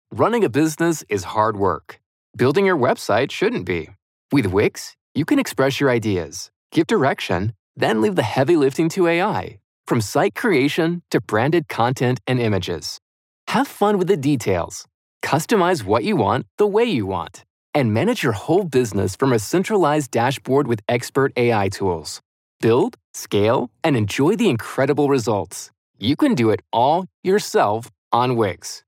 Running a business is hard work. Building your website shouldn't be. With Wix, you can express your ideas, give direction, then leave the heavy lifting to AI. From site creation to branded content and images. Have fun with the details. Customize what you want the way you want. And manage your whole business from a centralized dashboard with expert AI tools. Build, scale, and enjoy the incredible results. You can do it all yourself on Wix.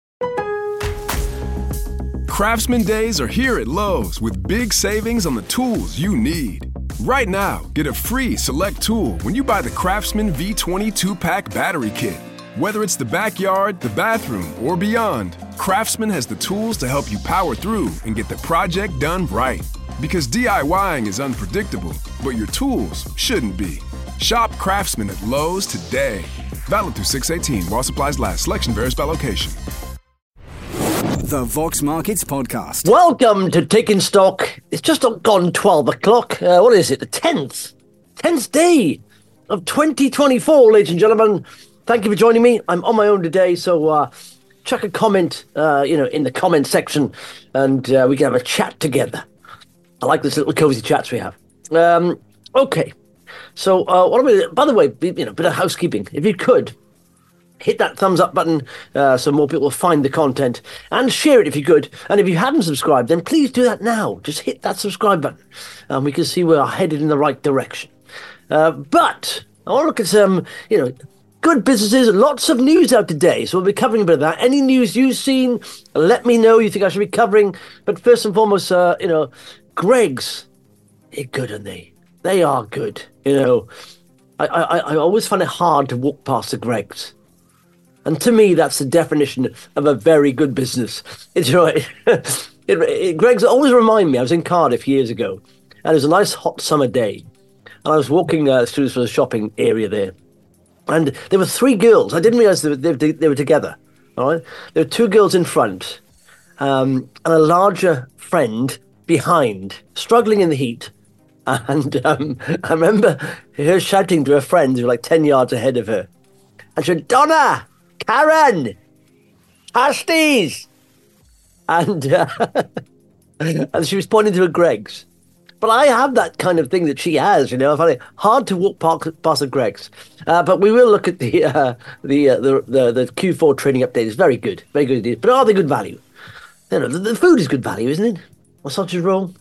Craftsman Days are here at Lowe's with big savings on the tools you need. Right now, get a free select tool when you buy the Craftsman V20 2-pack battery kit. Whether it's the backyard, the bathroom, or beyond, Craftsman has the tools to help you power through and get the project done right. Because DIYing is unpredictable, but your tools shouldn't be. Shop Craftsman at Lowe's today. Valid through 6/18 while supplies last. Selection varies by location. The Vox Markets Podcast. Welcome to Taking Stock. It's just gone 12 o'clock. What is it? The 10th day of 2024, ladies and gentlemen. Thank you for joining me. I'm on my own today, so chuck a comment, in the comment section, and we can have a chat together. I like this little cozy chats we have. Okay. So, by the way, bit of housekeeping. If you could, hit that thumbs up button so more people will find the content, and share it if you could. And if you haven't subscribed, then please do that now. Just hit that subscribe button, and we can see we're headed in the right direction. But I want to look at some, good businesses. Lots of news out today, so we'll be covering a bit of that. Any news you've seen, let me know you think I should be covering. But first and foremost, Greggs, they're good, aren't they? They are good. I always find it hard to walk past the Greggs. And to me, that's the definition of a very good business. It's right. Greggs always remind me, I was in Cardiff years ago, and it was a nice hot summer day. And I was walking through the shopping area there. And there were three girls. I didn't realise they were together. All right? There were two girls in front, and a larger friend behind, struggling in the heat. And I remember her shouting to her friends who were like 10 yards ahead of her. And she said, "Donna! Karen! Pasties!" And and she was pointing to her Greggs. But I have that kind of thing that she has, I find it hard to walk past the Greggs. But we will look at the Q4 trading update. It's very good indeed. But are they good value? The food is good value, isn't it? Or sausage roll?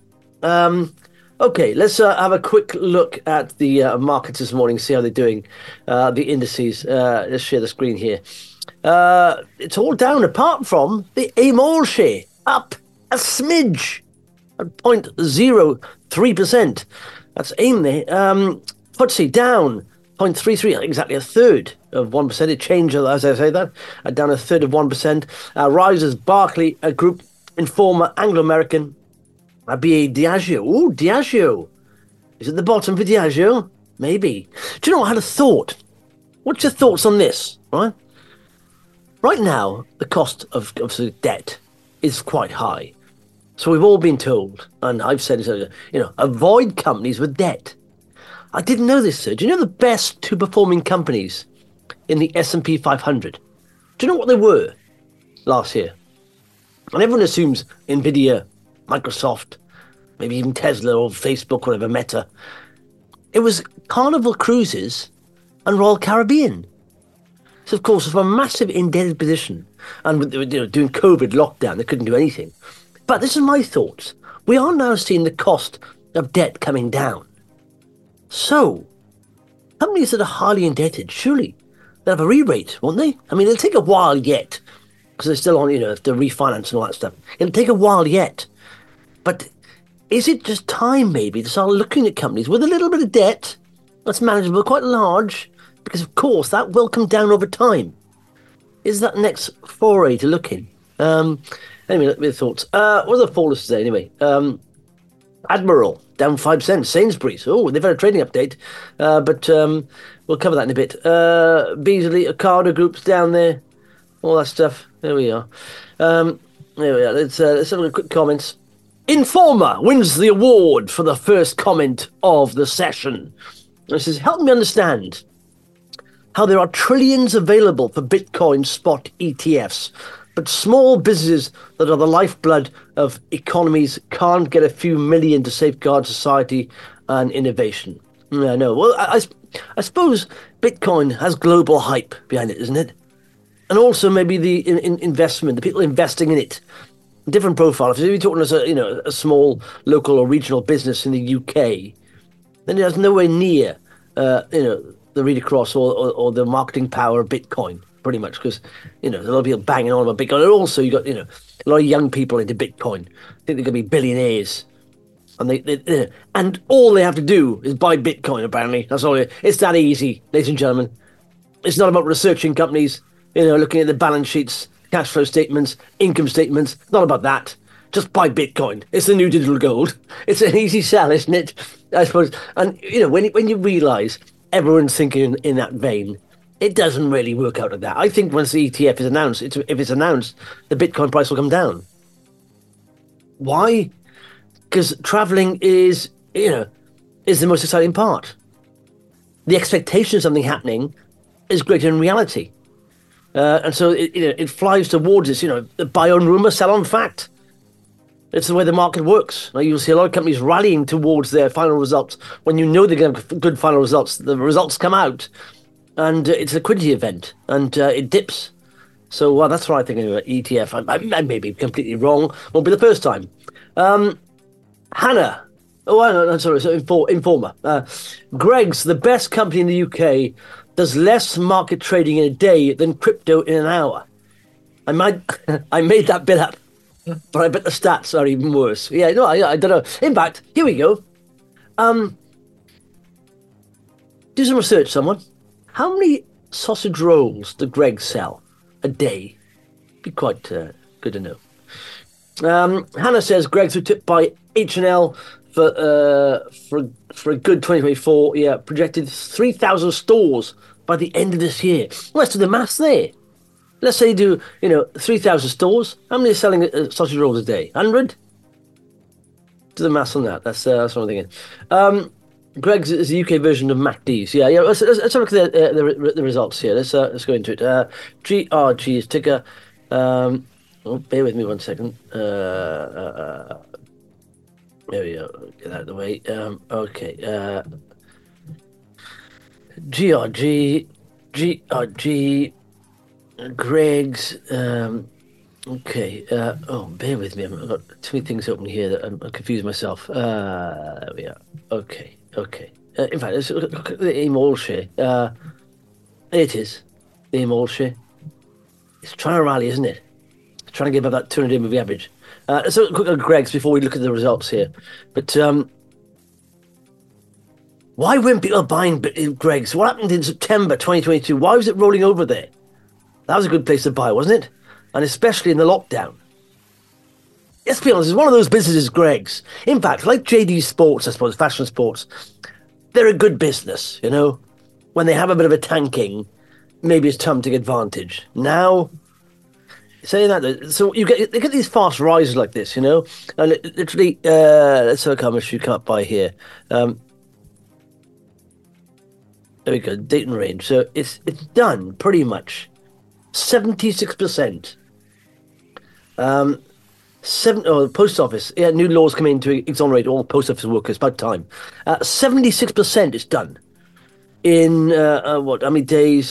Okay, let's have a quick look at the markets this morning, see how they're doing. The indices. Let's share the screen here. It's all down apart from the AIM All share, up a smidge at 0.03%. That's AIM there. FTSE down 0.33, exactly a third of 1%. It changed as I say that, down a third of 1%. Rises Barclay Group, Informa, Anglo-American, BA Diageo. Ooh, Diageo. Is it the bottom for Diageo? Maybe. Do you know what I had a thought? What's your thoughts on this? Right now, the cost of debt is quite high. So we've all been told, and I've said it, avoid companies with debt. I didn't know this, sir. Do you know the best two performing companies in the S&P 500? Do you know what they were last year? And everyone assumes Nvidia, Microsoft, maybe even Tesla or Facebook, whatever, Meta. It was Carnival Cruises and Royal Caribbean. So, of course, from a massive indebted position, and doing COVID lockdown, they couldn't do anything. But this is my thoughts. We are now seeing the cost of debt coming down. So, companies that are highly indebted, surely they'll have a re-rate, won't they? I mean, it'll take a while yet, because they're still on, the refinance and all that stuff. It'll take a while yet. But is it just time, maybe, to start looking at companies with a little bit of debt that's manageable, quite large, because, of course, that will come down over time. Is that next foray to look in? Anyway, let me have thoughts. What are the fallers today, anyway? Admiral, down 5 cents. Sainsbury's, they've had a trading update, but we'll cover that in a bit. Beasley, Ocado Group's down there, all that stuff. There we are. There we are. Let's have a quick comments. Informa wins the award for the first comment of the session. It says, help me understand how there are trillions available for Bitcoin spot ETFs, But small businesses that are the lifeblood of economies can't get a few million to safeguard society and innovation. No. Well, I suppose Bitcoin has global hype behind it, isn't it? And also maybe the investment, the people investing in it, different profile. If you're talking as a small local or regional business in the UK, then it has nowhere near the read across or the marketing power of Bitcoin. Pretty much, because there's a lot of people banging on about Bitcoin, and also you got a lot of young people into Bitcoin. I think they're going to be billionaires, and they and all they have to do is buy Bitcoin. Apparently, that's all. It's that easy, ladies and gentlemen. It's not about researching companies, looking at the balance sheets, cash flow statements, income statements. Not about that. Just buy Bitcoin. It's the new digital gold. It's an easy sell, isn't it? I suppose. And when you realise everyone's thinking in that vein, it doesn't really work out like that. I think once the ETF is announced, if it's announced, the Bitcoin price will come down. Why? Because traveling is the most exciting part. The expectation of something happening is greater than reality. And so it flies towards this, buy on rumour, sell on fact. It's the way the market works. Now, you'll see a lot of companies rallying towards their final results. When you know they're going to have good final results, the results come out, and it's a liquidity event, and it dips. So that's what I think of ETF. I may be completely wrong. Won't be the first time. Hannah. Oh, sorry. So Informer. Greggs, the best company in the UK, does less market trading in a day than crypto in an hour. I made that bit up, but I bet the stats are even worse. Yeah, no, I don't know. In fact, here we go. Do some research, someone. How many sausage rolls do Greggs sell a day? Be quite good to know. Hannah says Greggs were tipped by H&L for a good 2024. Yeah, projected 3,000 stores by the end of this year. Well, let's do the maths there. Let's say you do 3,000 stores. How many are selling sausage rolls a day? 100. Do the maths on that. That's what I'm thinking. Greggs is the UK version of MacD's. Yeah. Let's have a look at the results here. Let's go into it. GRG is ticker. Bear with me 1 second. There we go. Get that out of the way. Okay. GRG, Greggs. Okay. Bear with me. I've got too many things open here that I'm confused myself. There we are. Okay. In fact, let's look at the AIM All share. It is. The AIM All share. It's trying to rally, isn't it? It's trying to get above that 200-day moving average. Let's look quick at Greggs before we look at the results here. But why weren't people buying Greggs? What happened in September 2022? Why was it rolling over there? That was a good place to buy, wasn't it? And especially in the lockdown. Let's be honest, it's one of those businesses, Greggs. In fact, like JD Sports, I suppose, Fashion Sports, they're a good business, When they have a bit of a tanking, maybe it's time to take advantage. Now, saying that, so they get these fast rises like this, and literally, let's look how much you can't buy here. There we go, date and range. So it's done pretty much 76%. The post office. Yeah, new laws come in to exonerate all post office workers. About time. 76% is done in how many days?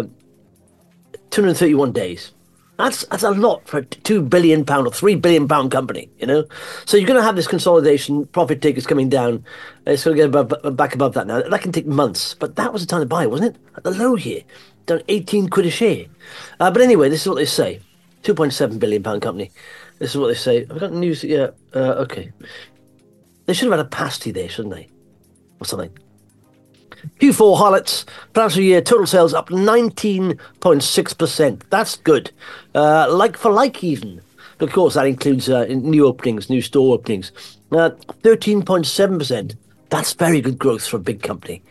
231 days. That's a lot for a £2 billion or £3 billion company. So you're going to have this consolidation. Profit takers coming down. It's going to get back above that now. That can take months, but that was the time to buy, wasn't it? At the low here, down 18 quid a share. But anyway, this is what they say. £2.7 billion company. This is what they say. I've got news. Yeah. Okay. They should have had a pasty there, shouldn't they? Or something. Q4 highlights. Financial year total sales up 19.6%. That's good. Like for like even. But of course, that includes new openings, new store openings. 13.7%. That's very good growth for a big company.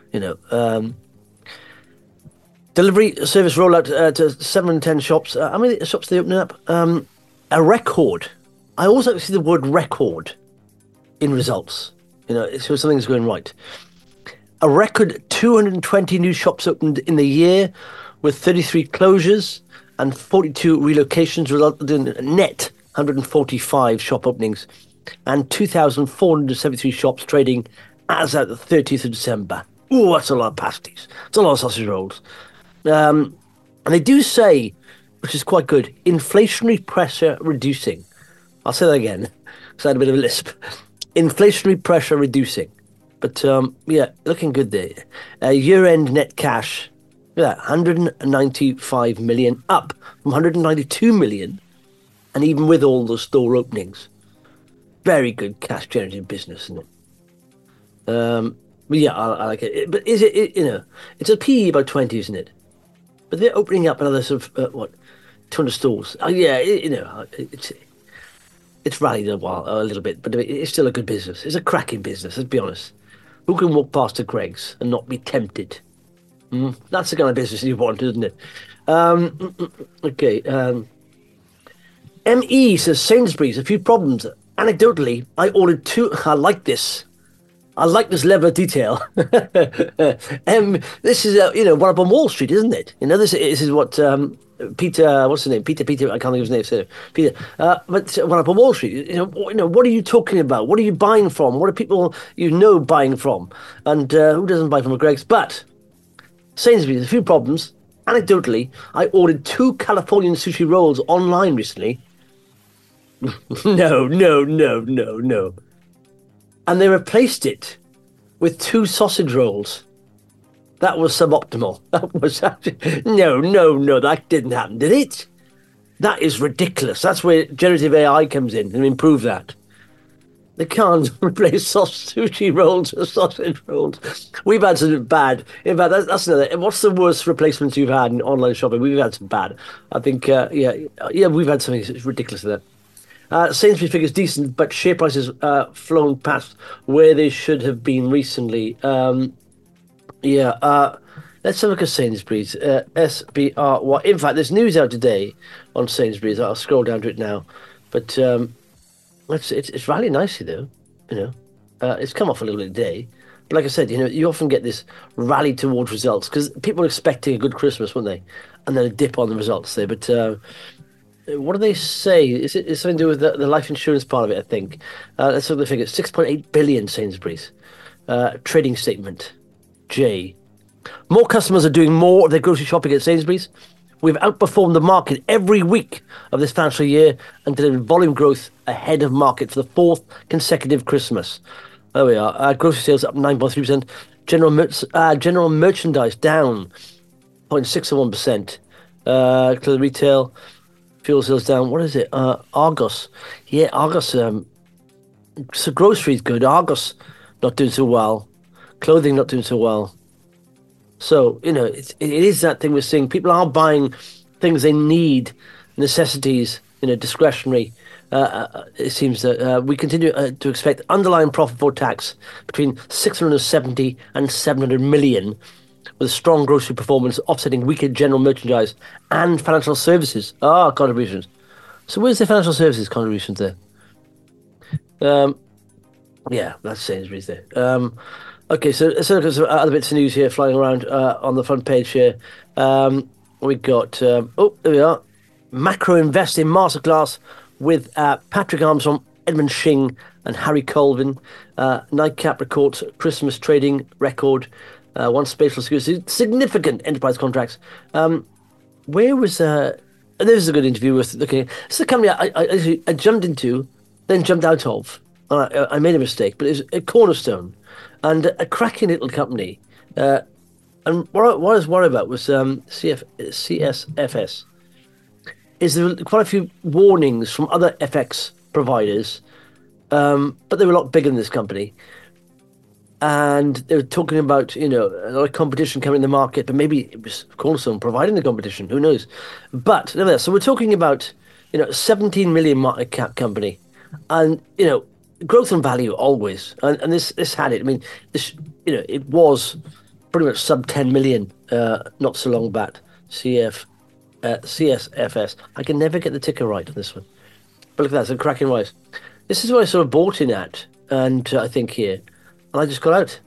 Delivery service rollout to 710 shops. How many shops are they opening up? A record. I also see the word record in results. So something's going right. A record 220 new shops opened in the year, with 33 closures. and 42 relocations resulted in a net 145 shop openings and 2,473 shops trading as at the 30th of December. Ooh, that's a lot of pasties. It's a lot of sausage rolls. And they do say, which is quite good, inflationary pressure reducing. I'll say that again, because I had a bit of a lisp. Inflationary pressure reducing. But, yeah, looking good there. Year-end net cash, look at that, 195 million, up from 192 million, and even with all the store openings. Very good cash-generating business, isn't it? But yeah, I like it. But is it, it's a PE by 20, isn't it? But they're opening up another sort of, 200 stores. Yeah, it's rallied a little bit, but it's still a good business. It's a cracking business, let's be honest. Who can walk past a Greggs and not be tempted? That's the kind of business you want, isn't it? Okay. ME says Sainsbury's, a few problems. Anecdotally, I ordered 2. I like this. I like this level of detail. This is, one up on Wall Street, isn't it? This is what Peter, what's his name? Peter, I can't think of his name. So Peter, but one up on Wall Street. What are you talking about? What are you buying from? What are people buying from? And who doesn't buy from a Greggs? But Sainsbury's, a few problems. Anecdotally, I ordered 2 Californian sushi rolls online recently. No. And they replaced it with 2 sausage rolls. That was suboptimal. That was actually... No, that didn't happen, did it? That is ridiculous. That's where generative AI comes in and improve that. They can't replace sushi rolls with sausage rolls. We've had some bad. In fact, that's another. What's the worst replacements you've had in online shopping? We've had some bad. I think, we've had something ridiculous in that. Sainsbury's figures decent, but share prices flown past where they should have been recently. Let's have a look at Sainsbury's. SBRY. In fact, there's news out today on Sainsbury's. I'll scroll down to it now. But it's rallying nicely, though. It's come off a little bit today. But like I said, you often get this rally towards results because people are expecting a good Christmas, won't they? And then a dip on the results there. But what do they say? It's something to do with the life insurance part of it, I think. Let's look at the figures. 6.8 billion Sainsbury's. Trading statement. J. More customers are doing more of their grocery shopping at Sainsbury's. We've outperformed the market every week of this financial year and delivered volume growth ahead of market for the 4th consecutive Christmas. There we are. Grocery sales up 9.3%. General merchandise down 0.61%. Clothing retail, fuel sales down. What is it? Argos. Yeah, Argos. So groceries good. Argos not doing so well. Clothing not doing so well. So, it is that thing we're seeing. People are buying things they need, necessities, discretionary. It seems that we continue to expect underlying profit before tax between 670 and 700 million, with strong grocery performance offsetting weaker general merchandise and financial services. Contributions. So where's the financial services contributions there? Yeah, that's Sainsbury's there. Okay, so let's look at some other bits of news here flying around on the front page here. We got, there we are, Macro Invest in Masterclass with Patrick Armstrong, Edmund Shing and Harry Colvin. Nightcap records Christmas trading record. One spatial security, significant enterprise contracts. Where was... this is a good interview with looking at... This is a company I jumped into, then jumped out of. I made a mistake, but it's a Cornerstone. And a cracking little company. And what I was worried about was CSFS. Is there quite a few warnings from other FX providers, but they were a lot bigger than this company. And they were talking about, a lot of competition coming in the market, but maybe it was Cornerstone providing the competition, who knows. But, nevertheless, so we're talking about, 17 million market cap company. And, growth and value always, and this had it. I mean, this it was pretty much sub 10 million not so long back. CSFS. I can never get the ticker right on this one, but look at that, it's a cracking rise. This is what I sort of bought in at, and I think here, and I just got out.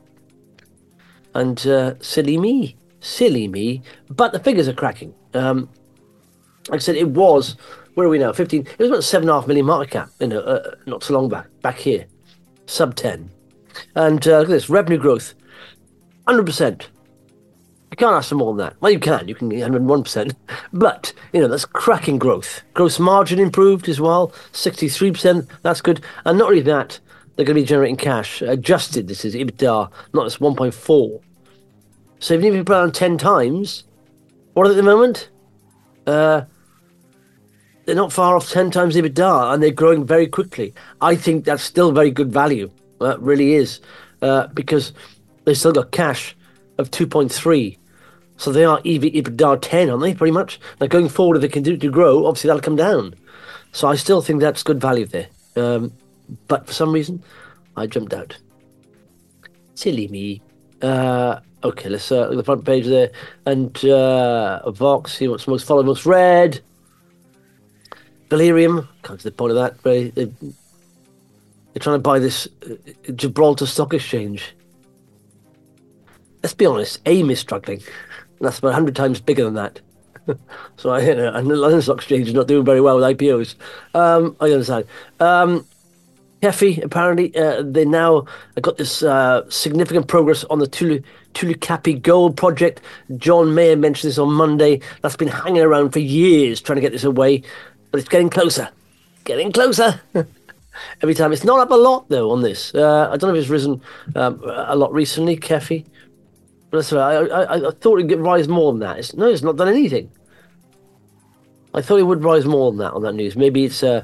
And silly me, but the figures are cracking. Like I said, it was, where are we now? 15. It was about 7.5 million market cap, not so long back here. Sub 10. And look at this, revenue growth, 100%. You can't ask for more than that. Well, you can get 101%. But, that's cracking growth. Gross margin improved as well, 63%. That's good. And not only that, they're going to be generating cash. Adjusted, this is EBITDA, not just 1.4. So even if you put it on 10 times, what are they at the moment? They're not far off 10 times EBITDA, and they're growing very quickly. I think that's still very good value. That really is. Because they've still got cash of 2.3. So they are EBITDA 10, aren't they, pretty much? Now, going forward, if they continue to grow, obviously that'll come down. So I still think that's good value there. But for some reason, I jumped out. Silly me. Okay, let's look at the front page there. And Vox, see what's most followed, most read. Valerium, can't see the point of that. They're trying to buy this Gibraltar Stock Exchange. Let's be honest, AIM is struggling. And that's about 100 times bigger than that. So and the London Stock Exchange is not doing very well with IPOs. I understand. KEFI, apparently, they now got this significant progress on the Tulu Kapi gold project. John Mayer mentioned this on Monday. That's been hanging around for years trying to get this away. But it's getting closer. Getting closer. Every time. It's not up a lot, though, on this. I don't know if it's risen a lot recently, KEFI. But that's right. I thought it'd rise more than that. It's not done anything. I thought it would rise more than that on that news. Maybe it's a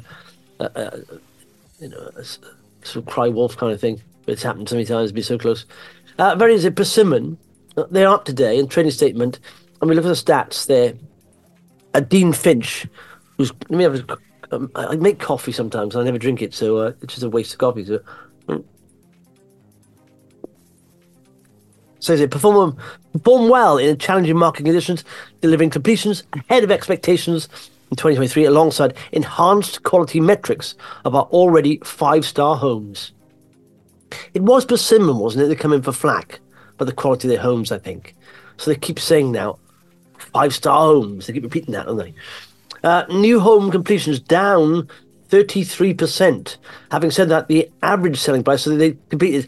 sort of cry wolf kind of thing. It's happened so many times, be so close. Very easy. Persimmon, they're up today in trading statement, and we look at the stats there. Dean Finch, I make coffee sometimes, and I never drink it, so it's just a waste of coffee. So, says it perform well in challenging market conditions, delivering completions ahead of expectations in 2023 alongside enhanced quality metrics of our already 5-star homes. It was Persimmon, wasn't it? They come in for flack by the quality of their homes, I think. So they keep saying now 5-star homes. They keep repeating that, don't they? New home completions down 33%. Having said that, the average selling price, so they completed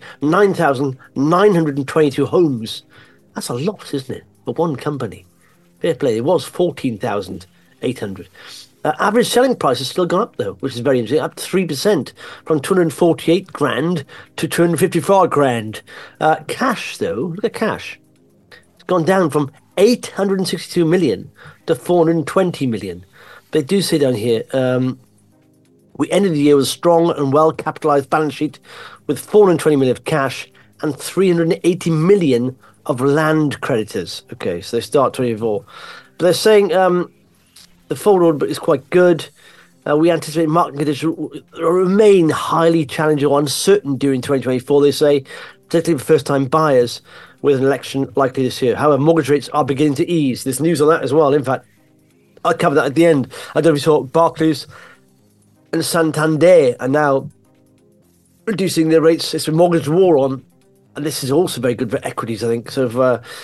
9,922 homes. That's a lot, isn't it, for one company? Fair play. It was 14,800. Average selling price has still gone up, though, which is very interesting, up 3% from 248 grand to 254 grand. Cash, though, look at cash. It's gone down from 862 million to 420 million. They do say down here, we ended the year with a strong and well-capitalised balance sheet with 420 million of cash and 380 million of land creditors. Okay, so they start 24. But they're saying the forward order is quite good. We anticipate market conditions will remain highly challenging or uncertain during 2024, they say, particularly for first-time buyers with an election likely this year. However, mortgage rates are beginning to ease. There's news on that as well. In fact, I'll cover that at the end. I don't know if you saw Barclays and Santander are now reducing their rates. It's a mortgage war on, and this is also very good for equities, I think. So, of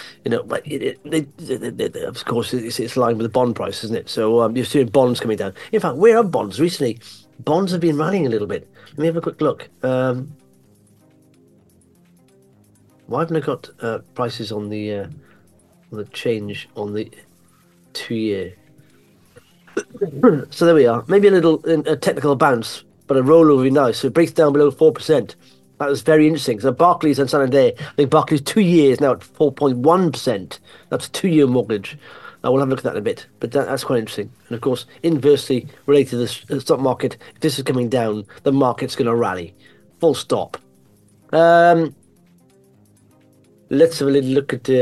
course, it's aligned with the bond price, isn't it? So you're seeing bonds coming down. In fact, where are bonds recently? Bonds have been rallying a little bit. Let me have a quick look. Why haven't I got prices on the change on the 2-year? So there we are. Maybe a technical bounce, but a rollover would be nice. So it breaks down below 4%. That was very interesting. So Barclays and Santander, I think Barclays 2 years now at 4.1%. That's a 2-year mortgage. We'll have a look at that in a bit, but that's quite interesting. And of course, inversely related to the stock market, if this is coming down, the market's going to rally. Full stop. Let's have a little look at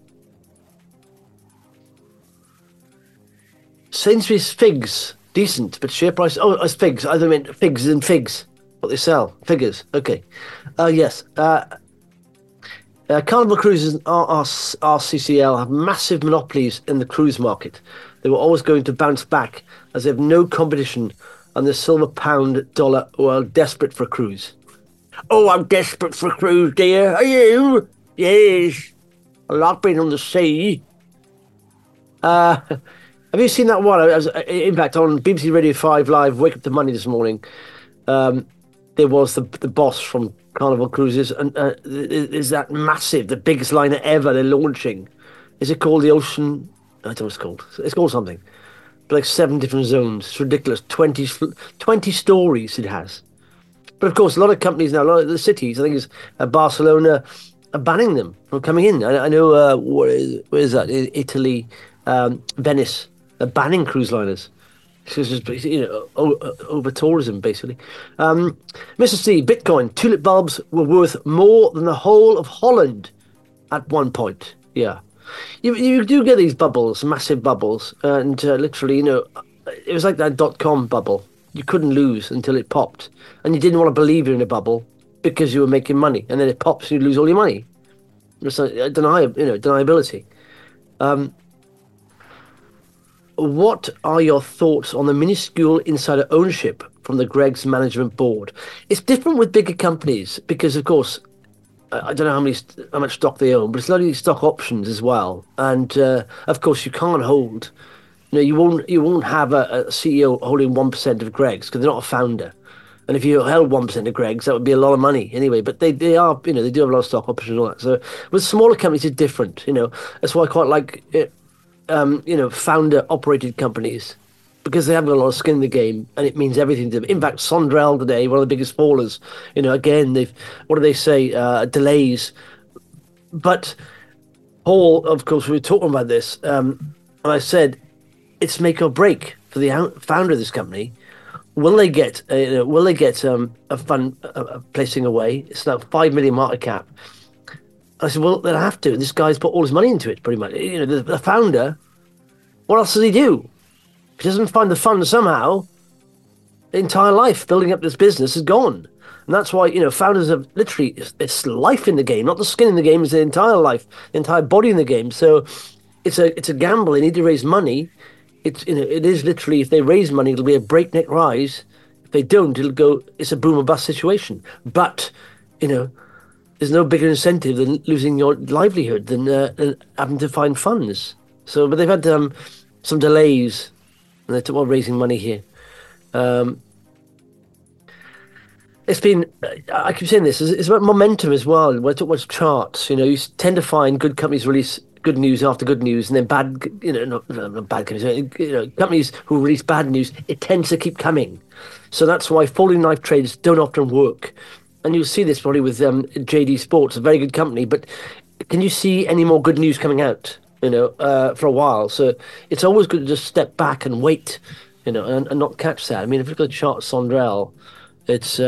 Sainsbury's figs. Decent, but share price... Oh, it's figs. I don't mean figs and figs. What they sell. Figures. Okay. Yes. Carnival Cruises and RCCL have massive monopolies in the cruise market. They were always going to bounce back as they have no competition and the silver pound dollar are desperate for a cruise. Oh, I'm desperate for a cruise, dear. Are you? Yes. I love being on the sea. Have you seen that one? In fact, on BBC Radio 5 Live, Wake Up to Money this morning, there was the boss from Carnival Cruises, and is that massive, the biggest liner ever they're launching. Is it called the Ocean? I don't know what it's called. It's called something. But like 7 different zones. It's ridiculous. 20 stories it has. But of course, a lot of companies now, a lot of the cities, I think it's Barcelona, are banning them from coming in. I know, where is that? Italy, Venice, are banning cruise liners. It's just, over tourism, basically. Mr. C, Bitcoin, tulip bulbs were worth more than the whole of Holland at one point. Yeah. You do get these bubbles, massive bubbles, and literally, it was like that .com bubble. You couldn't lose until it popped, and you didn't want to believe you're in a bubble because you were making money, and then it pops and you lose all your money. It's like deniability. What are your thoughts on the minuscule insider ownership from the Greggs management board? It's different with bigger companies because, of course, I don't know how much stock they own, but it's largely stock options as well. And of course, you can't hold. You won't have a CEO holding 1% of Greggs because they're not a founder. And if you held 1% of Greggs, that would be a lot of money anyway. But they are, they do have a lot of stock options and all that. So with smaller companies, it's different. That's why I quite like it. Founder operated companies, because they haven't got a lot of skin in the game, and it means everything to them. In fact, Sondrel today, one of the biggest fallers, again, what do they say? Delays. But Paul, of course, we were talking about this, and I said it's make or break for the founder of this company. Will they get a fund placing away? It's now 5 million market cap. I said, well, they'll have to. This guy's put all his money into it, pretty much. The founder, what else does he do? If he doesn't find the funds somehow, the entire life building up this business is gone. And that's why, founders have literally, it's life in the game, not the skin in the game, it's the entire life, the entire body in the game. So it's a gamble. They need to raise money. It is literally, if they raise money, it'll be a breakneck rise. If they don't, it's a boom or bust situation. But, there's no bigger incentive than losing your livelihood than having to find funds. So, but they've had some delays, and they're talking about raising money here. It's been, I keep saying this, it's about momentum as well. When I talk about charts, you tend to find good companies release good news after good news, and then bad, not bad companies, companies who release bad news, it tends to keep coming. So that's why falling knife trades don't often work. And you'll see this probably with JD Sports, a very good company. But can you see any more good news coming out, for a while? So it's always good to just step back and wait, and not catch that. I mean, if you look at the chart, Sondrel, it's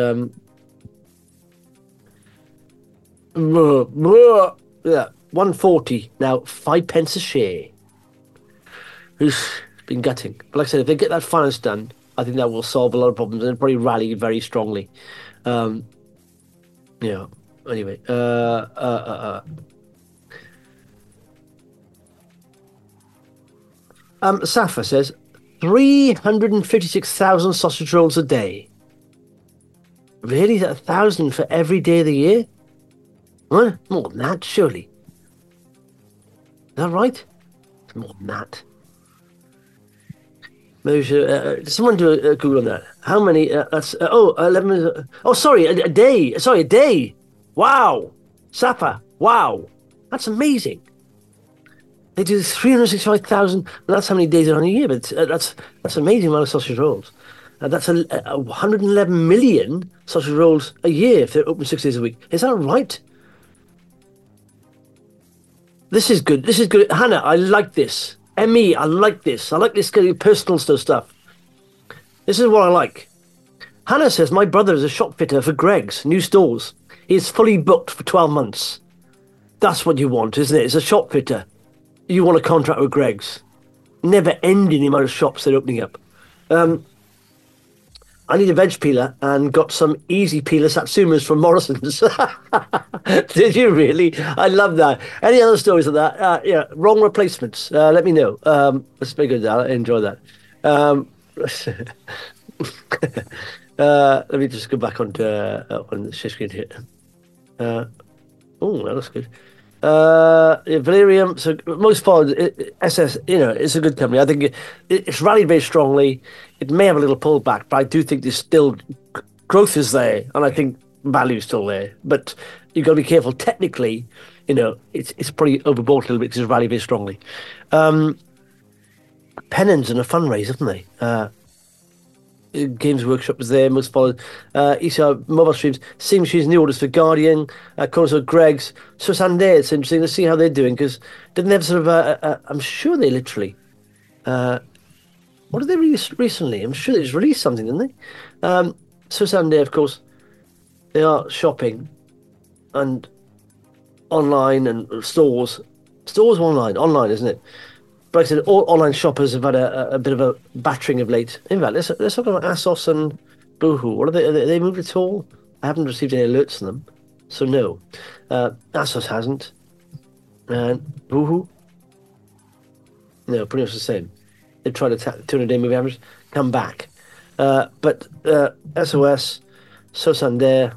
yeah, 140 now, 5 pence a share. It's been gutting. But like I said, if they get that finance done, I think that will solve a lot of problems and probably rally very strongly. Yeah. Anyway, Safa says 356,000 sausage rolls a day. Really? Is that 1,000 for every day of the year? What? More than that, surely. Is that right? It's more than that. Maybe someone do a Google on that. How many? That's 11. Sorry, a day. Sorry, a day. Wow, Safa. Wow, that's amazing. They do 365,000. That's how many days are in a year. But that's amazing amount of sausage rolls. That's a 111 million sausage rolls a year if they're open 6 days a week. Is that right? This is good. This is good, Hannah. I like this. ME, I like this. I like this kind of personal stuff. This is what I like. Hannah says, my brother is a shop fitter for Greggs, new stores. He is fully booked for 12 months. That's what you want, isn't it? It's a shop fitter. You want a contract with Greggs. Never ending the amount of shops they're opening up. I need a veg peeler and got some easy peeler Satsumas from Morrison's. Did you really? I love that. Any other stories of that? Yeah, wrong replacements. Let me know. That's very good. I enjoy that. Let me just go back on the share screen here. Oh, that looks good. Valerium, so most followed, SS, it's a good company. I think it's rallied very strongly. It may have a little pullback, but I do think there's still growth is there, and I think value is still there. But you've got to be careful. Technically, it's probably overbought a little bit because it's rallied very strongly. Pennons and a fundraise, haven't they? Games Workshop was there, most followed. ECR Mobile Streams, Seeing Machines, new orders for Guardian, Cornerstone Greg's, Santander. It's interesting to see how they're doing because didn't they have sort of I'm sure they literally. What did they release recently? I'm sure they just released something, didn't they? Santander, of course, they are shopping and online and stores. Stores online, isn't it? But like I said, all online shoppers have had a bit of a battering of late. In fact, let's talk about ASOS and Boohoo. What are they? Are they moved at all? I haven't received any alerts from them, so no. ASOS hasn't, and Boohoo, no, pretty much the same. They tried to attack the 200-day moving average, come back, but SOS, Santander,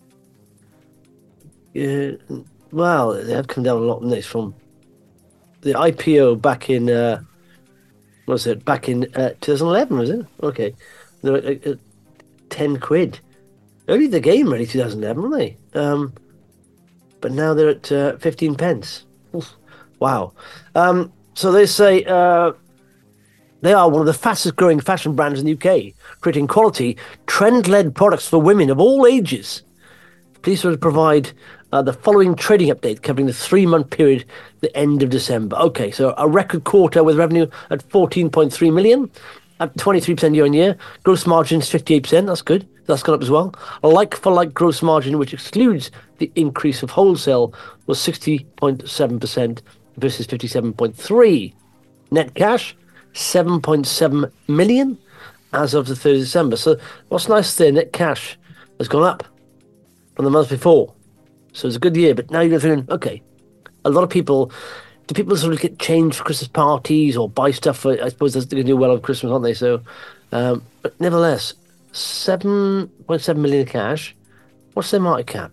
well, they have come down a lot in this from. The IPO back in, back in 2011, was it? Okay. They were at 10 quid. Early the game, really, 2011, weren't they? But now they're at 15 pence. Oof. Wow. So they say they are one of the fastest growing fashion brands in the UK, creating quality, trend-led products for women of all ages. Please sort of provide the following trading update covering the 3-month period, the end of December. Okay, so a record quarter with revenue at 14.3 million, at 23% year on year. Gross margins 58%. That's good. That's gone up as well. A like-for-like gross margin, which excludes the increase of wholesale, was 60.7% versus 57.3%. Net cash 7.7 million as of the 3rd of December. So what's nice there, net cash has gone up from the month before. So it's a good year, but now you're feeling, okay, a lot of people, do people sort of get changed for Christmas parties or buy stuff for, I suppose they're going to do well on Christmas, aren't they? So, but nevertheless, 7.7 million cash. What's their market cap?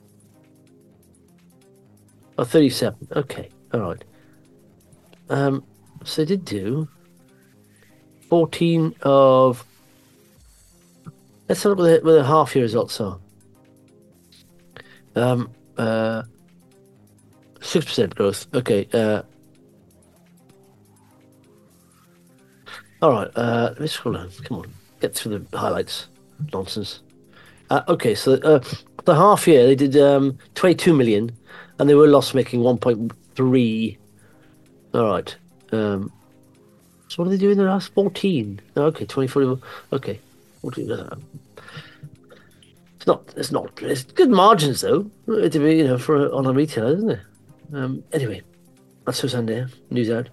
Oh, 37. Okay, all right. So they did do 14 of, let's have a look with the half year results are. 6% growth. Okay. All right. Let's scroll down. Come on, get through the highlights. Nonsense. Okay. So the half year they did 22 million, and they were loss making 1.3. All right. So what do they do in the last 14? Okay, 24. Okay, 14. It's good margins though, to be, for on a retailer, isn't it? Anyway, that's Santander news out.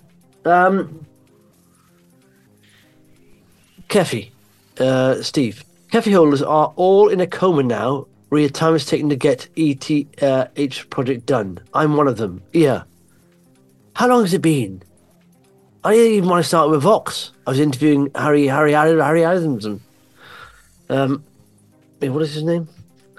Kefi, Steve. Kefi holders are all in a coma now. Where time is taken to get ETH project done. I'm one of them. Yeah. How long has it been? I didn't even want to start with Vox. I was interviewing Harry Adams and what is his name?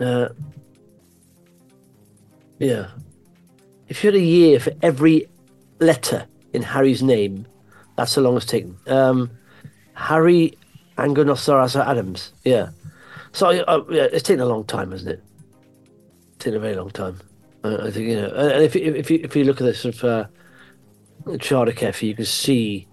Yeah. If you had a year for every letter in Harry's name, that's how long it's taken. Harry Angonosaurus Adams. Yeah. So yeah, it's taken a long time, hasn't it? It's taken a very long time. I think and if you look at this sort of chart of Kefi, you can see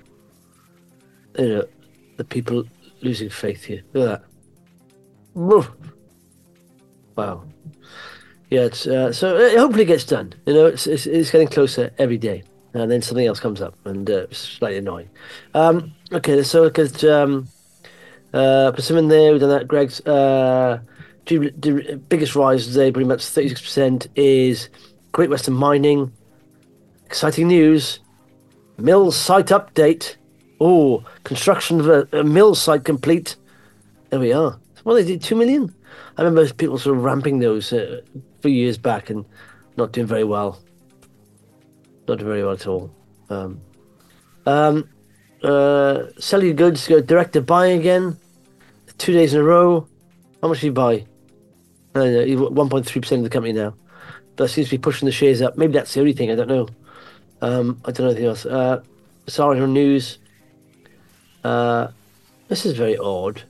the people losing faith here. Look at that. Woof. Wow. Yeah, it's so hopefully it gets done. It's getting closer every day, and then something else comes up, and it's slightly annoying. Okay, so look at Persimmon there. We've done that. Greg's biggest rise today, pretty much 36%, is Great Western Mining. Exciting news. Mill site update. Oh, construction of a mill site complete. There we are. Well, they did 2 million. I remember people sort of ramping those a few years back and not doing very well. Not doing very well at all. Sell your goods, go direct to buy again. 2 days in a row. How much do you buy? 1.3% of the company now. that seems to be pushing the shares up. Maybe that's the only thing. I don't know. I don't know anything else. Sorry, on news. This is very odd.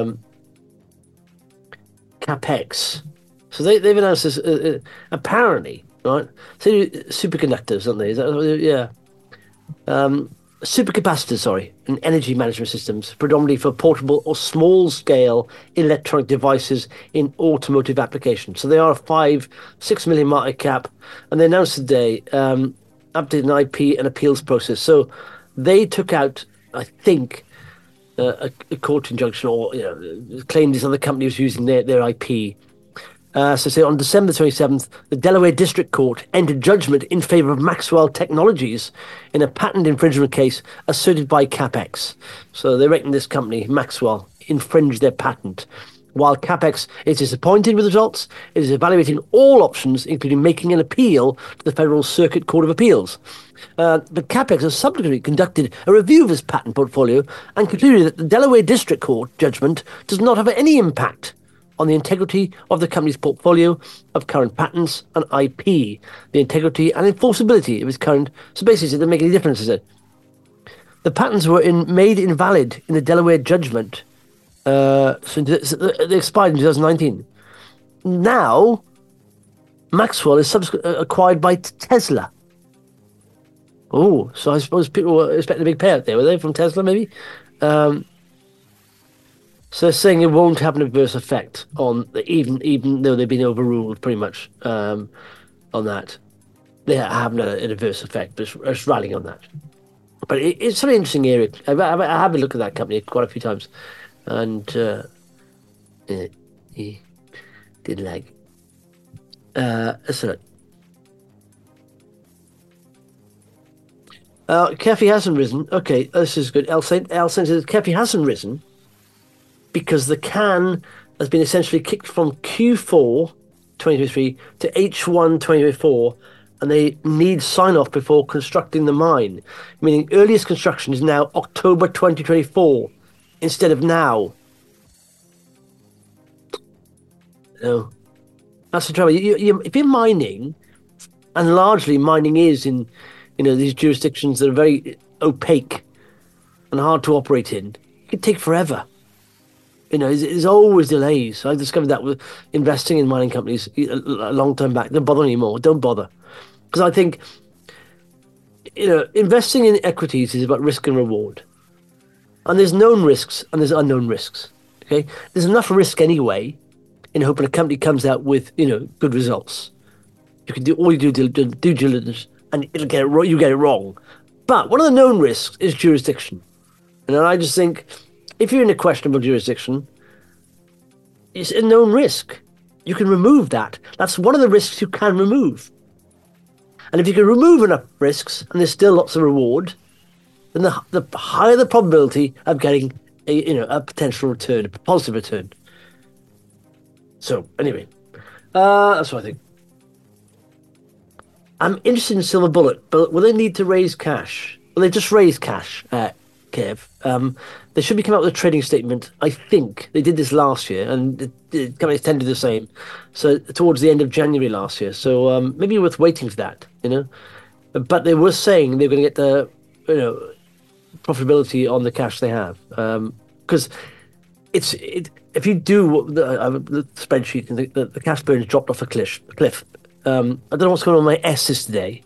CapEx. So they've announced this. Apparently, right? So superconductors, aren't they? Is that, yeah. Supercapacitors, sorry, and energy management systems, predominantly for portable or small-scale electronic devices in automotive applications. So they are a 5-6 million market cap, and they announced today updated an IP and appeals process. So they took out, I think, a court injunction, or claimed this other company was using their IP. So say on December 27th, the Delaware District Court entered judgment in favor of Maxwell Technologies in a patent infringement case asserted by CapEx. So they reckon this company, Maxwell, infringed their patent. While CapEx is disappointed with the results, it is evaluating all options, including making an appeal to the Federal Circuit Court of Appeals. But CapEx has subsequently conducted a review of its patent portfolio and concluded that the Delaware District Court judgment does not have any impact on the integrity of the company's portfolio of current patents and IP, the integrity and enforceability of its current. So basically, it doesn't make any difference, is it? The patents were made invalid in the Delaware judgment. So they expired in 2019. Now, Maxwell is acquired by Tesla. Oh, so I suppose people were expecting a big payout there, were they, from Tesla, maybe? So they're saying it won't have an adverse effect on, even though they've been overruled pretty much on that. They haven't had an adverse effect, but it's rallying on that. But it's an interesting area. I have a look at that company quite a few times, and he did lag. Let's look. Kefi hasn't risen. Okay, this is good. El says Kefi hasn't risen because the can has been essentially kicked from Q4 2023 to H1 2024, and they need sign-off before constructing the mine, meaning earliest construction is now October 2024 instead of now. No, that's the trouble. If you're mining, and largely mining is in these jurisdictions that are very opaque and hard to operate in, it can take forever. There's always delays. I discovered that with investing in mining companies a long time back. Don't bother anymore. Don't bother. Because I think, investing in equities is about risk and reward. And there's known risks and there's unknown risks. Okay? There's enough risk anyway in hoping a company comes out with, good results. You can do all you do due diligence and you get it wrong. But one of the known risks is jurisdiction. And I just think, if you're in a questionable jurisdiction, it's a known risk. You can remove that. That's one of the risks you can remove. And if you can remove enough risks, and there's still lots of reward, then the higher the probability of getting a potential return, a positive return. So anyway, that's what I think. I'm interested in Silver Bullet, but will they need to raise cash? Well, they just raised cash, Kev. They should be coming out with a trading statement. I think they did this last year, and the companies tend to do the same. So towards the end of January last year. So maybe worth waiting for that, But they were saying they're going to get the profitability on the cash they have, because if you do the spreadsheet, and the cash burn has dropped off a cliff. I don't know what's going on with my S's today,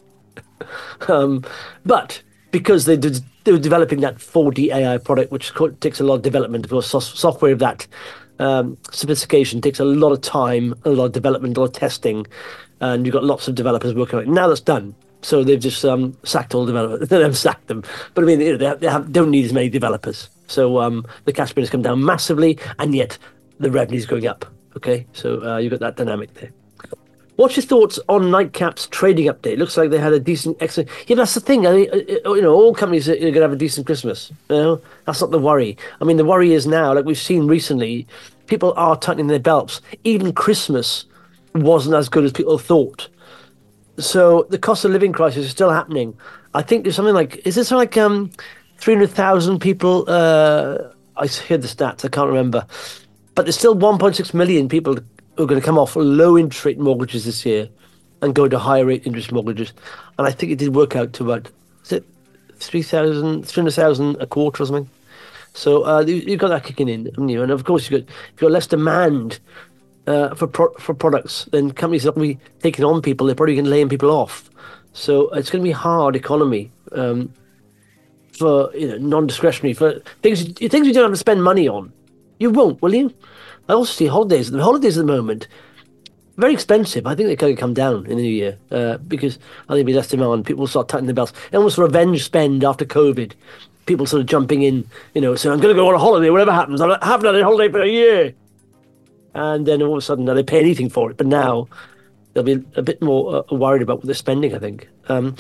but because they were developing that 4D AI product, which takes a lot of development. Of course, software of that sophistication takes a lot of time, a lot of development, a lot of testing, and you've got lots of developers working on it. Now that's done, so they've just sacked all the developers. They haven't sacked them, but I mean, they don't need as many developers. So the cash burn has come down massively, and yet the revenue's going up. Okay, so you've got that dynamic there. What's your thoughts on Nightcap's trading update? Looks like they had a decent, excellent. Yeah, that's the thing. I mean, all companies are going to have a decent Christmas. That's not the worry. I mean, the worry is now, like we've seen recently, people are tightening their belts. Even Christmas wasn't as good as people thought. So the cost of living crisis is still happening. I think there's something like, is it something like 300,000 people? I heard the stats. I can't remember, but there's still 1.6 million people who are going to come off low interest rate mortgages this year. and go to higher rate interest mortgages. And I think it did work out to about, is it 300,000 a quarter or something? So you've got that kicking in, haven't you? And of course, you've got less demand for products, then companies are not going to be taking on people. They're probably going to laying people off. So it's going to be a hard economy for non-discretionary, for things you don't have to spend money on. You won't, will you? I also see holidays. The holidays at the moment, very expensive. I think they're going to come down in the new year because I think there'll be less demand. People will start tightening their belts. And almost revenge spend after COVID. People sort of jumping in, saying, I'm going to go on a holiday, whatever happens. I haven't had a holiday for a year. And then all of a sudden, they pay anything for it. But now, they'll be a bit more worried about what they're spending, I think. So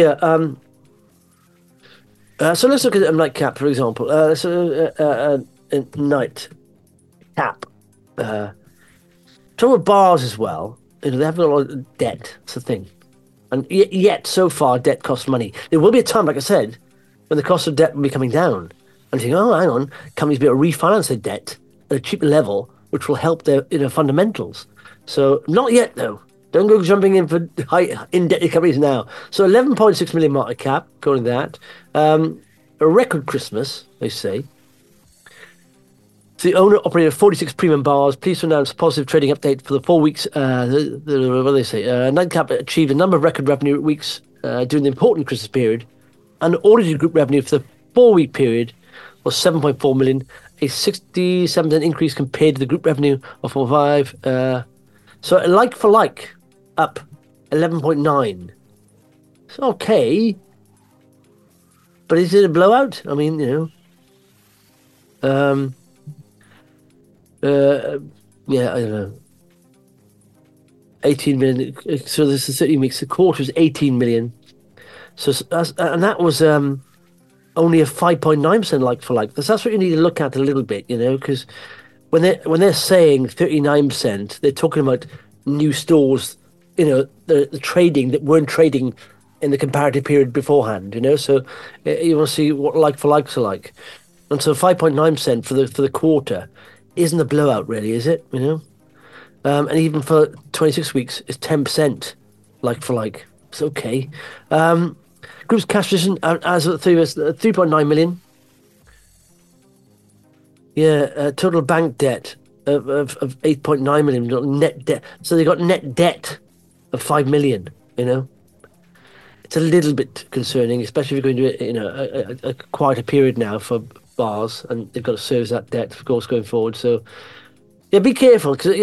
let's look at a nightcap, for example. A nightcap. Talking about bars as well, they have a lot of debt. It's the thing. And yet, so far, debt costs money. There will be a time, like I said, when the cost of debt will be coming down. And you think, hang on, companies will be able to refinance their debt at a cheaper level, which will help their fundamentals. So, not yet, though. Don't go jumping in for high indebted companies now. So 11.6 million market cap, according to that. A record Christmas, they say. The owner operated 46 premium bars. Pleased to announce a positive trading update for the 4 weeks. What do they say? Nightcap achieved a number of record revenue weeks during the important Christmas period. And audited group revenue for the 4-week period was 7.4 million, a 67% increase compared to the group revenue of 4.5. So like for like, up 11.9. It's okay. But is it a blowout? I mean, I don't know. 18 million. So this is 13 weeks. The quarter is 18 million. So and that was only a 5.9% like for like. That's what you need to look at a little bit, because when they're saying 39%, they're talking about new stores, the trading that weren't trading in the comparative period beforehand, So you want to see what like for likes are like, and so 5.9% for the quarter isn't a blowout, really, is it? And even for 26 weeks, it's 10% like for like. It's okay. Group's cash position as of 3.9 million. Yeah, total bank debt of 8.9 million, net debt. So they got net debt of 5 million. It's a little bit concerning, especially if you're going to a quieter period now for bars, and they've got to service that debt, of course, going forward. So yeah, be careful because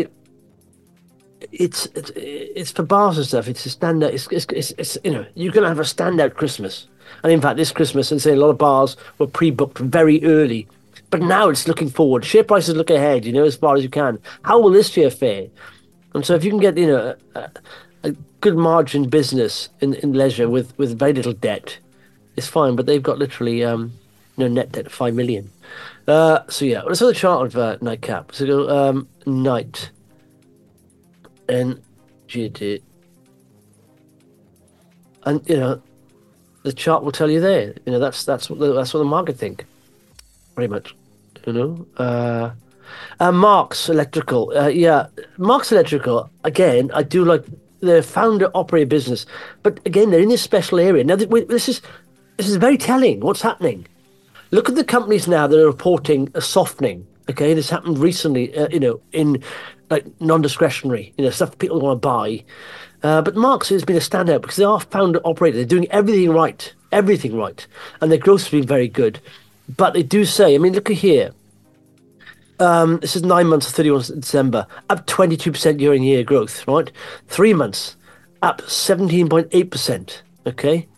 it's for bars and stuff. It's a standout. It's you're going to have a standout Christmas, and in fact, this Christmas, and say a lot of bars were pre-booked very early, but now it's looking forward. Share prices look ahead, as far as you can. How will this year fare? And so, if you can get a good margin business in leisure with very little debt, it's fine. But they've got literally net debt of 5 million. So yeah, let's have the chart of Nightcap. So go Night. NGT. And the chart will tell you there. That's what the market think, pretty much. Marks Electrical. Marks Electrical. Again, I do like the founder operator business, but again, they're in this special area. Now, this is very telling. What's happening? Look at the companies now that are reporting a softening. Okay, this happened recently. In like non-discretionary, stuff people want to buy. But Marks has been a standout because they are founder operator. They're doing everything right, and their growth has been very good. But they do say, look at here. This is 9 months, 31 December, up 22% year-on-year growth, right? 3 months, up 17.8%. Okay.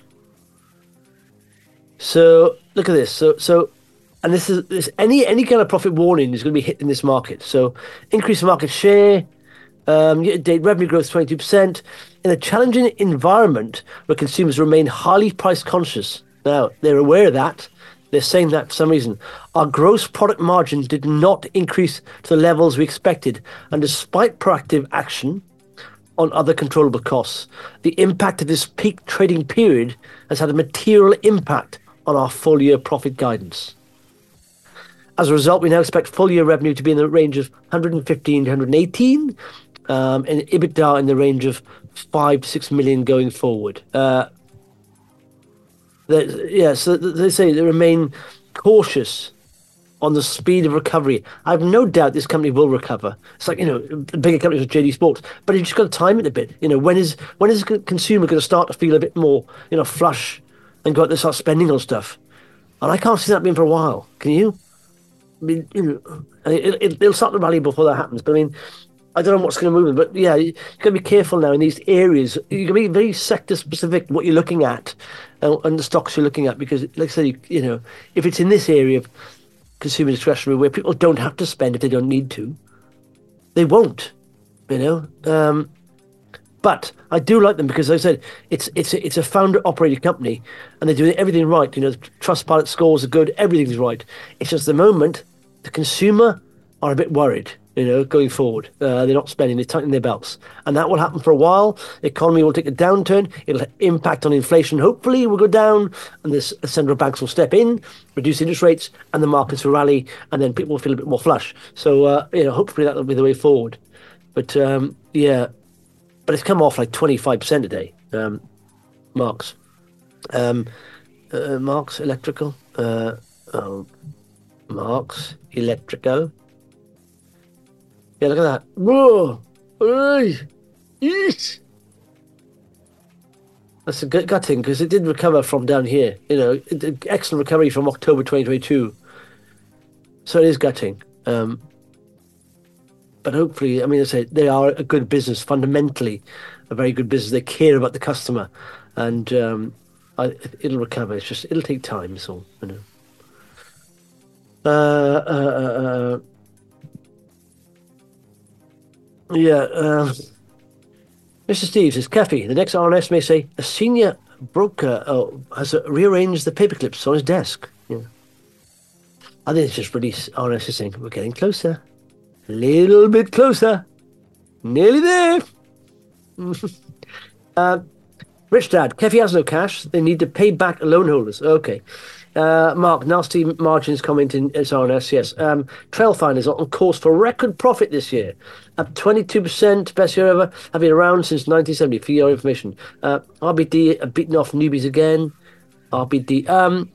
So look at this. So. And this any kind of profit warning is going to be hit in this market. So increase market share, year-to-date revenue growth 22%, in a challenging environment where consumers remain highly price conscious. Now, they're aware of that. They're saying that for some reason. Our gross product margin did not increase to the levels we expected. And despite proactive action on other controllable costs, the impact of this peak trading period has had a material impact on our full-year profit guidance. As a result, we now expect full-year revenue to be in the range of 115 to 118, and EBITDA in the range of 5 to 6 million going forward. So they say they remain cautious on the speed of recovery. I have no doubt this company will recover. It's like, the bigger companies like JD Sports, but you just got to time it a bit. When is the consumer going to start to feel a bit more, flush and go out to start spending on stuff? And I can't see that being for a while. Can you? I mean, it'll start to rally before that happens. But I mean, I don't know what's going to move them. But yeah, you've got to be careful now in these areas. You've got to be very sector specific what you're looking at and the stocks you're looking at, because, like I say, if it's in this area of consumer discretionary where people don't have to spend if they don't need to, they won't. But I do like them because, as I said, it's a founder-operated company, and they're doing everything right. The Trustpilot scores are good, everything's right. It's just the moment the consumer are a bit worried, going forward. They're not spending, they're tightening their belts. And that will happen for a while. The economy will take a downturn. It'll impact on inflation. Hopefully, will go down, and the central banks will step in, reduce interest rates, and the markets will rally, and then people will feel a bit more flush. So, hopefully that will be the way forward. But, but it's come off like 25% today, Marks. Marks Electrical. Marks Electrical. Yeah, look at that. Whoa! Yes! That's a good gutting, because it did recover from down here. Excellent recovery from October 2022. So it is gutting. But hopefully, I mean, I say they are a good business, fundamentally a very good business. They care about the customer, and it'll recover. It'll take time. So Mr. Steve says, Keffy, the next RNS may say a senior broker has rearranged the paper clips on his desk. Yeah. I think it's just really RNS is saying we're getting closer. A little bit closer. Nearly there. Rich Dad, Keffy has no cash. They need to pay back loan holders. Okay. Mark, nasty margins comment in SRNS. Yes. Trailfinder is on course for record profit this year. Up 22%, best year ever. Have been around since 1970, for your information. RBD are beaten off newbies again. RBD.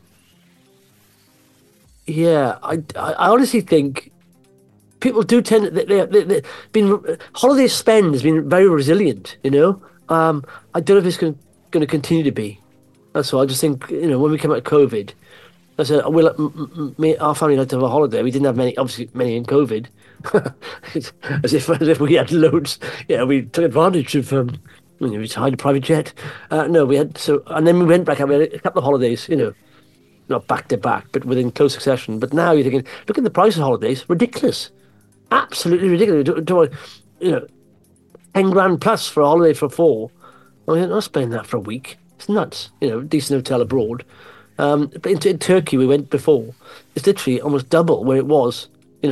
I honestly think people do tend to, they've been, holiday spend has been very resilient, I don't know if it's going to continue to be. That's all. I just think, when we came out of COVID, I said, our family like to have a holiday. We didn't have many in COVID. as if we had loads. Yeah, we took advantage of, we hired a private jet. No, we had, and then we went back out, we had a couple of holidays, not back to back, but within close succession. But now you're thinking, look at the price of holidays, ridiculous. Absolutely ridiculous. 10 grand plus for a holiday for 4. I'm not spending that for a week. It's nuts. Decent hotel abroad. But in Turkey we went before. It's literally almost double where it was,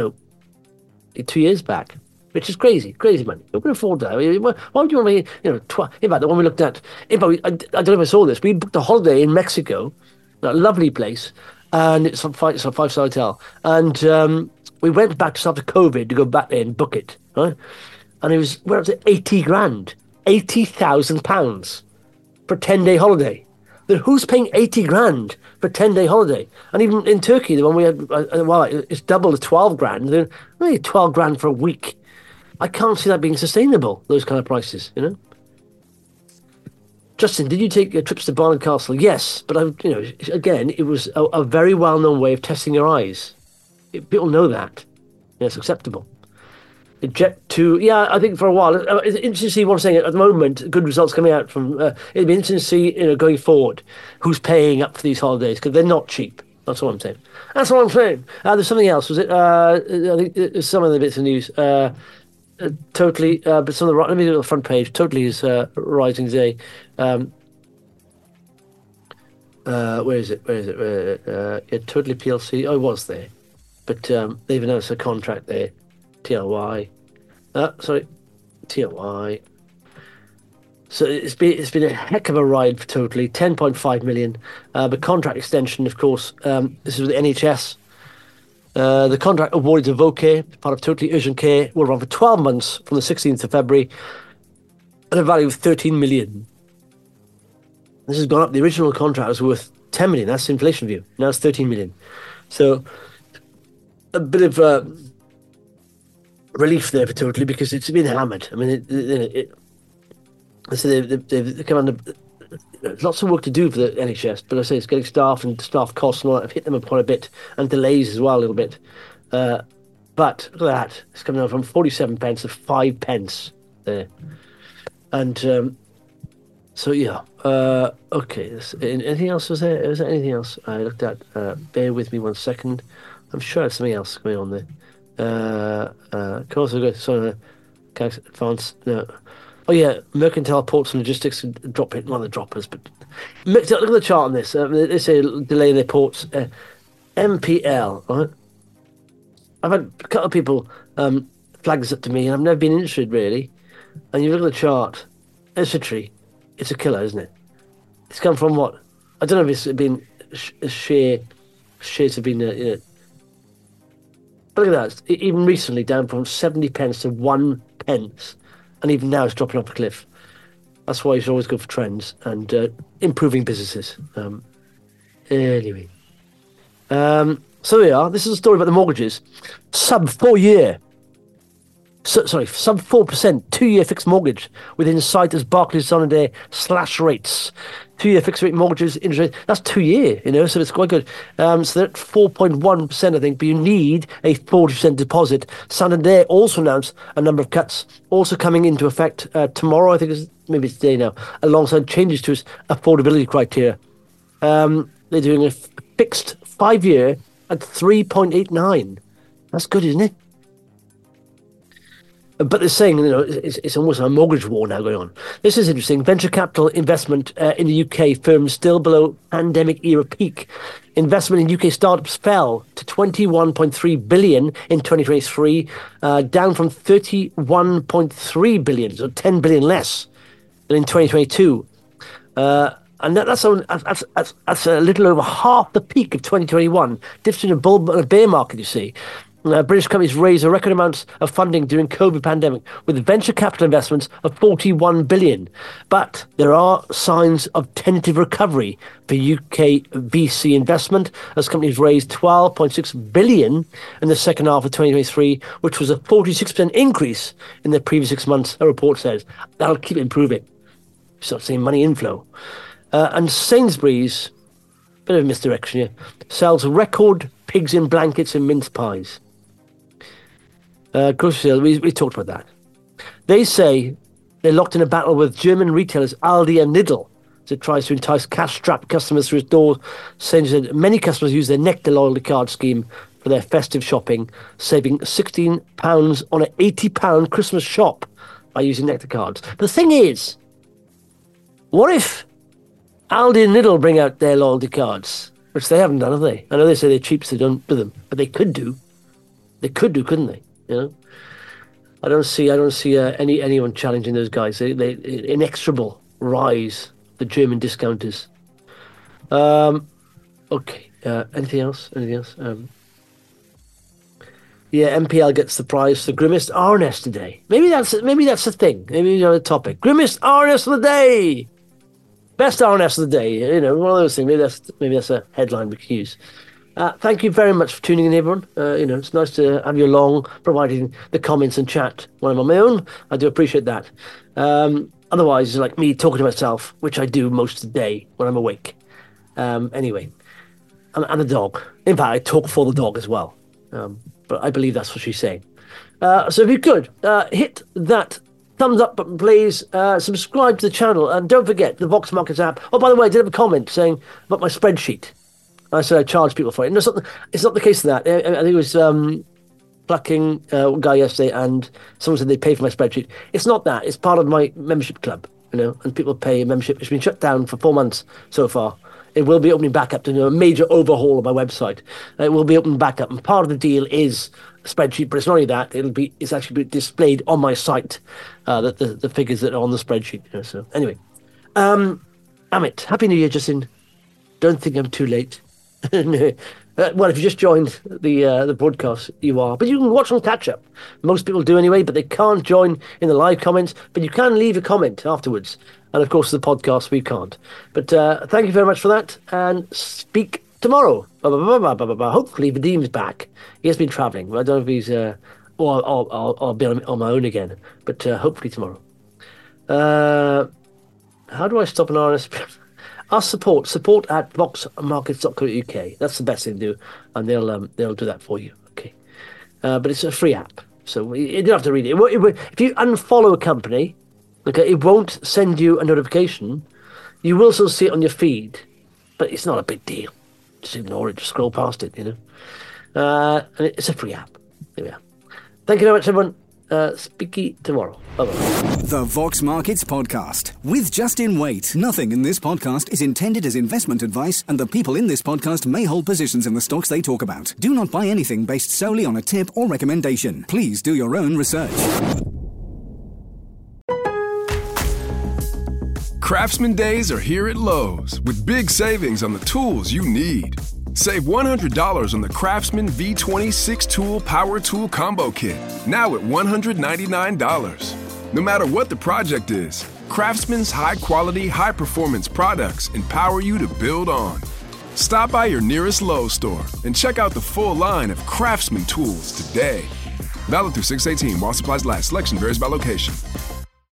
2 years back, which is crazy money. Who can afford that? Why would you want to, in fact, the one we looked at, I don't know if I saw this. We booked a holiday in Mexico, a lovely place, and it's a 5-star hotel. And we went back just after COVID to go back there and book it, right? And it was, we're up to 80 grand, £80,000 for a 10-day holiday. Then who's paying 80 grand for a 10-day holiday? And even in Turkey, the one we had, it's double the 12 grand. Then only 12 grand for a week. I can't see that being sustainable, those kind of prices, Justin, did you take trips to Barnard Castle? Yes, but again, it was a very well-known way of testing your eyes. People know that. It's acceptable. Jet2, I think for a while. It's interesting to see what I'm saying. At the moment, good results coming out from. It'd be interesting to see, going forward, who's paying up for these holidays, because they're not cheap. That's what I'm saying. There's something else. Was it? I think there's some of the bits of news. Totally, but some of the. Let me do the front page. Totally is rising today. Where is it? Totally PLC. Oh, it was there, but they've announced a contract there. TLY. TLY. So it's been a heck of a ride for Totally. 10.5 million. But contract extension, of course. This is with the NHS. The contract awarded to Vocare, part of Totally Urgent Care, will run for 12 months from the 16th of February at a value of 13 million. This has gone up. The original contract was worth 10 million. That's the inflation view. Now it's 13 million. So a bit of relief there for Totally, because it's been hammered. I mean, they've come under lots of work to do for the NHS, but I say it's getting staff and staff costs and all that have hit them up quite a bit, and delays as well a little bit. But look at that. It's coming down from 47 pence to 5 pence there. And so, yeah. Okay. Anything else? Was there anything else I looked at? Bear with me 1 second. I'm sure there's something else going on there. Of course, I've got some advanced. No. Oh, yeah. Mercantile Ports and Logistics drop it. One of the droppers, but look at the chart on this. They say delay in their ports. MPL, right? I've had a couple of people flag this up to me, and I've never been interested, really. And you look at the chart, it's a tree. It's a killer, isn't it? It's come from what? I don't know if it's been shares have been, but look at that. Even recently, down from 70 pence to 1 pence. And even now, it's dropping off a cliff. That's why you should always go for trends and improving businesses. Anyway. So we are. This is a story about the mortgages. Sub 4-year. Sub 4%, 2-year fixed mortgage within sight as Barclays Santander slash rates. 2-year fixed rate mortgages, interest rate, that's 2 year, so it's quite good. So they're at 4.1%, I think, but you need a 40% deposit. Santander also announced a number of cuts, also coming into effect tomorrow, I think maybe it's today now, alongside changes to its affordability criteria. They're doing a fixed 5-year at 3.89. That's good, isn't it? But they're saying, it's almost a mortgage war now going on. This is interesting. Venture capital investment in the UK firms still below pandemic era peak. Investment in UK startups fell to 21.3 billion in 2023, down from 31.3 billion, so 10 billion less than in 2022. And that's a little over half the peak of 2021. Difference in a bull and a bear market, you see. British companies raised a record amount of funding during COVID pandemic with venture capital investments of 41 billion. But there are signs of tentative recovery for UK VC investment as companies raised 12.6 billion in the second half of 2023, which was a 46% increase in the previous 6 months, a report says. That'll keep improving. Start seeing money inflow. And Sainsbury's, bit of a misdirection here, sells record pigs in blankets and mince pies. Grocery sale, we talked about that. They say they're locked in a battle with German retailers Aldi and Lidl as it tries to entice cash-strapped customers through its doors. Saying that many customers use their Nectar loyalty card scheme for their festive shopping, saving £16 on an £80 Christmas shop by using Nectar cards. The thing is, what if Aldi and Lidl bring out their loyalty cards, which they haven't done, have they? I know they say they're cheap, so they don't do them, but they could do. They could do, couldn't they? I don't see anyone challenging those guys. They inexorable rise, the German discounters. Okay. Anything else? Yeah, MPL gets the prize for Grimmest RNS today. Maybe that's the thing. Maybe the topic. Grimmest RNS of the day. Best RNS of the day. One of those things. Maybe that's a headline we can use. Thank you very much for tuning in, everyone. It's nice to have you along, providing the comments and chat when I'm on my own. I do appreciate that. Otherwise, it's like me talking to myself, which I do most of the day when I'm awake. Anyway, and the dog. In fact, I talk for the dog as well. But I believe that's what she's saying. So if you could, hit that thumbs up button, please. Subscribe to the channel. And don't forget the Vox Markets app. Oh, by the way, I did have a comment saying about my spreadsheet. I said I charge people for it. No, it's not the case of that. I think it was Plucking guy yesterday, and someone said they pay for my spreadsheet. It's not that. It's part of my membership club, and people pay a membership. It's been shut down for 4 months so far. It will be opening back up to a major overhaul of my website. It will be opening back up, and part of the deal is a spreadsheet, but it's not only that. It's actually displayed on my site, the figures that are on the spreadsheet. So anyway, Amit, Happy New Year, Justin. Don't think I'm too late. Well, if you just joined the broadcast, you are. But you can watch on catch up. Most people do anyway, but they can't join in the live comments. But you can leave a comment afterwards. And of course, the podcast we can't. But thank you very much for that, and speak tomorrow. Hopefully, Vadim's back. He has been travelling. I don't know if he's or I'll be on my own again. But hopefully tomorrow. How do I stop an RSP? Ask support at voxmarkets.co.uk. That's the best thing to do, and they'll do that for you. Okay, but it's a free app, so you don't have to read it. If you unfollow a company, okay, it won't send you a notification. You will still see it on your feed, but it's not a big deal. Just ignore it. Just scroll past it. And it's a free app. There we are. Thank you very much, everyone. Speaky tomorrow. Bye-bye. The Vox Markets Podcast with Justin Waite. Nothing in this podcast is intended as investment advice, and the people in this podcast may hold positions in the stocks they talk about. Do not buy anything based solely on a tip or recommendation. Please do your own research. Craftsman Days are here at Lowe's with big savings on the tools you need. Save $100 on the Craftsman V20 6-Tool Power Tool Combo Kit, now at $199. No matter what the project is, Craftsman's high-quality, high-performance products empower you to build on. Stop by your nearest Lowe's store and check out the full line of Craftsman tools today. Valid through 6/18 while supplies last. Selection varies by location.